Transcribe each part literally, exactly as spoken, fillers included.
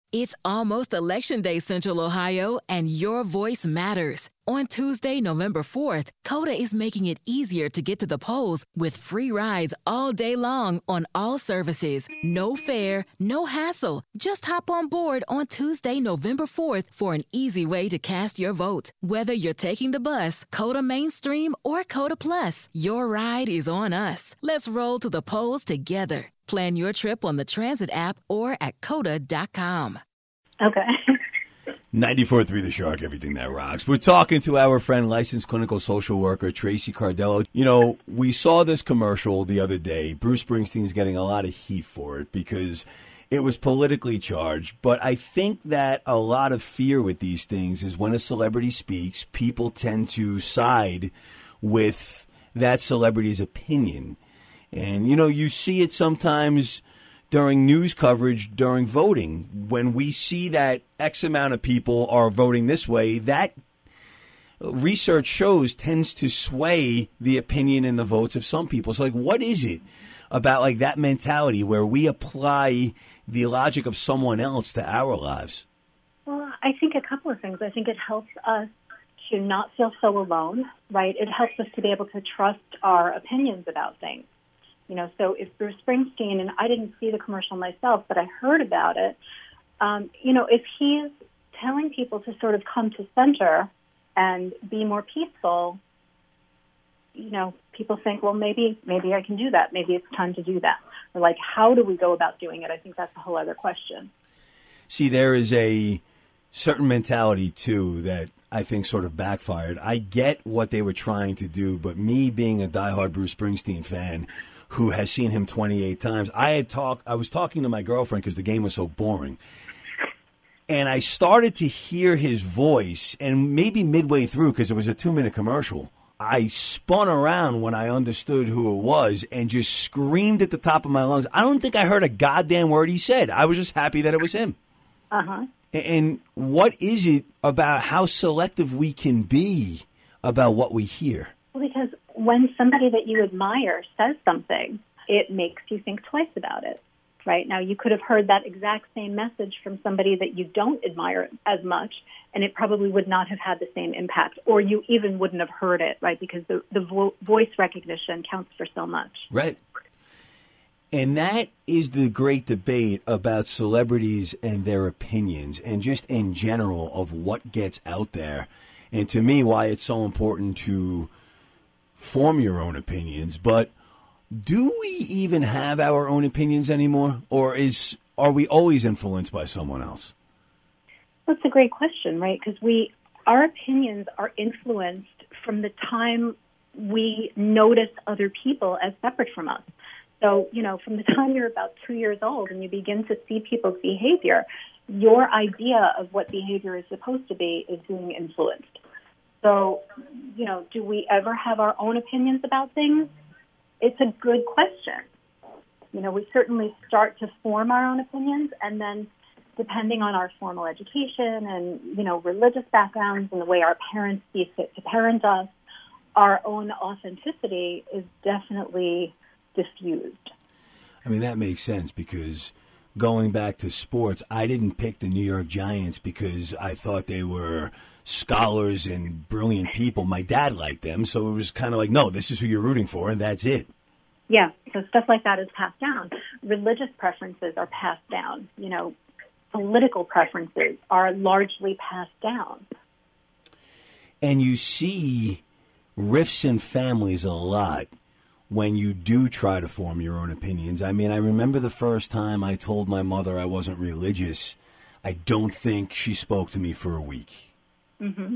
It's almost Election Day, Central Ohio, and your voice matters. On Tuesday, November fourth, Coda is making it easier to get to the polls with free rides all day long on all services. No fare, no hassle. Just hop on board on Tuesday, November fourth for an easy way to cast your vote. Whether you're taking the bus, Coda Mainstream, or Coda Plus, your ride is on us. Let's roll to the polls together. Plan your trip on the Transit app or at coda dot com. Okay. ninety-four point three The Shark, everything that rocks. We're talking to our friend, licensed clinical social worker, Tracy Cardello. You know, we saw this commercial the other day. Bruce Springsteen's getting a lot of heat for it because it was politically charged. But I think that a lot of fear with these things is when a celebrity speaks, people tend to side with that celebrity's opinion. And, you know, you see it sometimes during news coverage, during voting. When we see that X amount of people are voting this way, that research shows tends to sway the opinion and the votes of some people. So, like, what is it about, like, that mentality where we apply the logic of someone else to our lives? Well, I think a couple of things. I think it helps us to not feel so alone, right? It helps us to be able to trust our opinions about things. You know, so if Bruce Springsteen, and I didn't see the commercial myself, but I heard about it, um, you know, if he's telling people to sort of come to center and be more peaceful, you know, people think, well, maybe maybe I can do that. Maybe it's time to do that. Or like, how do we go about doing it? I think that's a whole other question. See, there is a certain mentality, too, that I think sort of backfired. I get what they were trying to do, but me being a diehard Bruce Springsteen fan who has seen him twenty-eight times, I had talk. I was talking to my girlfriend because the game was so boring. And I started to hear his voice, and maybe midway through, because it was a two-minute commercial, I spun around when I understood who it was and just screamed at the top of my lungs. I don't think I heard a goddamn word he said. I was just happy that it was him. Uh-huh. And what is it about how selective we can be about what we hear? Well, because when somebody that you admire says something, it makes you think twice about it, right? Now, you could have heard that exact same message from somebody that you don't admire as much, and it probably would not have had the same impact, or you even wouldn't have heard it, right? Because the, the vo- voice recognition counts for so much. Right. And that is the great debate about celebrities and their opinions and just in general of what gets out there. And to me, why it's so important to form your own opinions. But do we even have our own opinions anymore? Or is are we always influenced by someone else? That's a great question, right? Because we, our opinions are influenced from the time we notice other people as separate from us. So, you know, from the time you're about two years old and you begin to see people's behavior, your idea of what behavior is supposed to be is being influenced. So, you know, do we ever have our own opinions about things? It's a good question. You know, we certainly start to form our own opinions, and then depending on our formal education and, you know, religious backgrounds and the way our parents see fit to parent us, our own authenticity is definitely diffused. I mean, that makes sense because going back to sports, I didn't pick the New York Giants because I thought they were scholars and brilliant people. My dad liked them, so it was kind of like, no, this is who you're rooting for, and that's it. Yeah, so stuff like that is passed down. Religious preferences are passed down. You know, political preferences are largely passed down. And you see rifts in families a lot when you do try to form your own opinions. I mean, I remember the first time I told my mother I wasn't religious. I don't think she spoke to me for a week. Mm-hmm.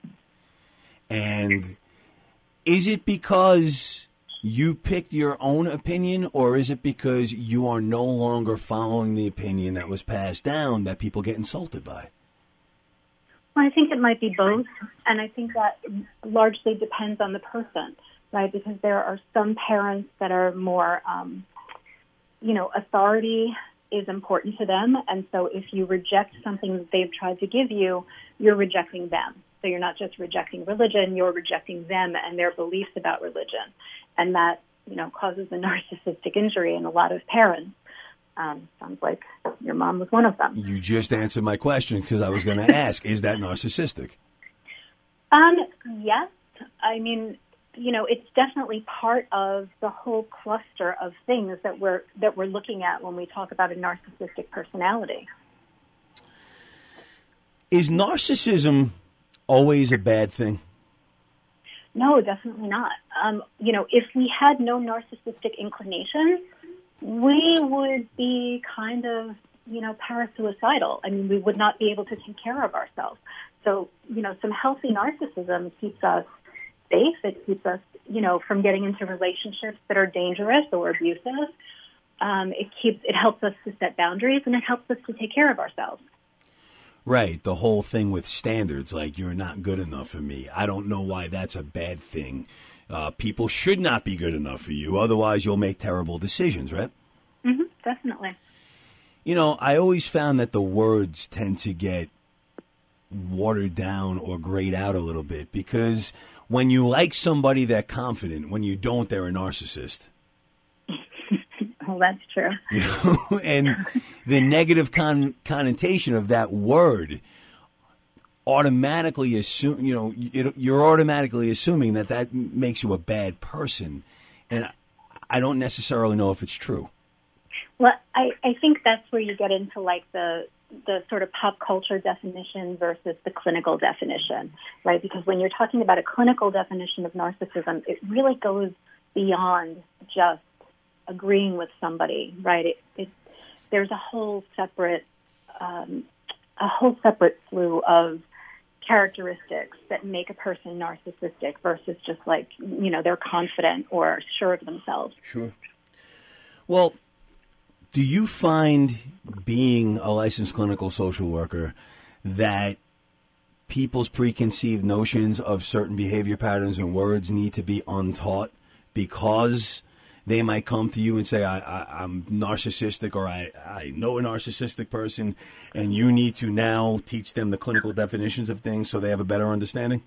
And is it because you picked your own opinion, or is it because you are no longer following the opinion that was passed down that people get insulted by? Well, I think it might be both, and I think that largely depends on the person, right? Because there are some parents that are more, um, you know, authority is important to them, and so if you reject something that they've tried to give you, you're rejecting them. So you're not just rejecting religion, you're rejecting them and their beliefs about religion. And that, you know, causes a narcissistic injury in a lot of parents. Um, sounds like your mom was one of them. You just answered my question because I was going to ask, is that narcissistic? Um, yes. I mean, you know, it's definitely part of the whole cluster of things that we're that we're looking at when we talk about a narcissistic personality. Is narcissism always a bad thing? No, definitely not. Um, you know, if we had no narcissistic inclinations, we would be kind of, you know, parasuicidal. I mean, we would not be able to take care of ourselves. So, you know, some healthy narcissism keeps us safe. It keeps us, you know, from getting into relationships that are dangerous or abusive. Um, it keeps, it helps us to set boundaries, and it helps us to take care of ourselves. Right. The whole thing with standards, like you're not good enough for me. I don't know why that's a bad thing. Uh, people should not be good enough for you. Otherwise, you'll make terrible decisions, right? Mm-hmm, definitely. You know, I always found that the words tend to get watered down or grayed out a little bit because when you like somebody, they're confident. When you don't, they're a narcissist. Well, that's true. You know? And the negative con- connotation of that word automatically assume, you know, it, you're automatically assuming that that makes you a bad person. And I don't necessarily know if it's true. Well, I, I think that's where you get into like the the sort of pop culture definition versus the clinical definition, right? Because when you're talking about a clinical definition of narcissism, it really goes beyond just agreeing with somebody, right? It, it there's a whole separate um, a whole separate slew of characteristics that make a person narcissistic versus just like, you know, they're confident or sure of themselves. Sure. Well, do you find being a licensed clinical social worker that people's preconceived notions of certain behavior patterns and words need to be untaught because they might come to you and say, I, I, I'm narcissistic or I, I know a narcissistic person, and you need to now teach them the clinical definitions of things so they have a better understanding?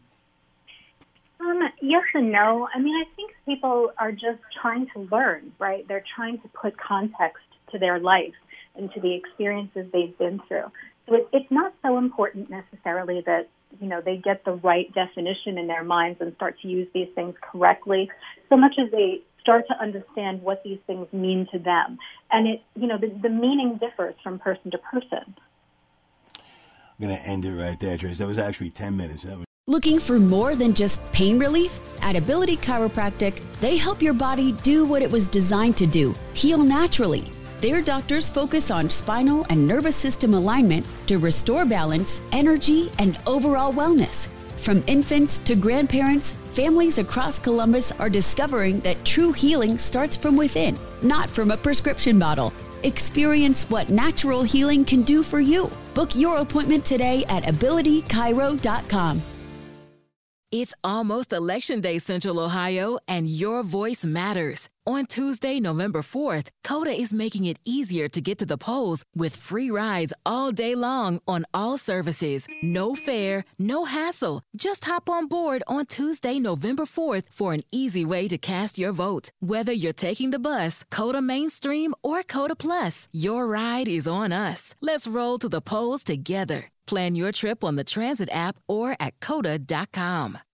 Um, yes and no. I mean, I think people are just trying to learn, right? They're trying to put context to their life and to the experiences they've been through. So it, it's not so important necessarily that, you know, they get the right definition in their minds and start to use these things correctly, so much as they start to understand what these things mean to them. And it, you know, the, the meaning differs from person to person. I'm going to end it right there, Trace. That was actually ten minutes. That was- Looking for more than just pain relief? At Ability Chiropractic, they help your body do what it was designed to do, heal naturally. Their doctors focus on spinal and nervous system alignment to restore balance, energy, and overall wellness. From infants to grandparents, families across Columbus are discovering that true healing starts from within, not from a prescription bottle. Experience what natural healing can do for you. Book your appointment today at ability chiro dot com. It's almost Election Day, Central Ohio, and your voice matters. On Tuesday, November fourth, Coda is making it easier to get to the polls with free rides all day long on all services. No fare, no hassle. Just hop on board on Tuesday, November fourth for an easy way to cast your vote. Whether you're taking the bus, Coda Mainstream, or Coda Plus, your ride is on us. Let's roll to the polls together. Plan your trip on the Transit app or at coda dot com.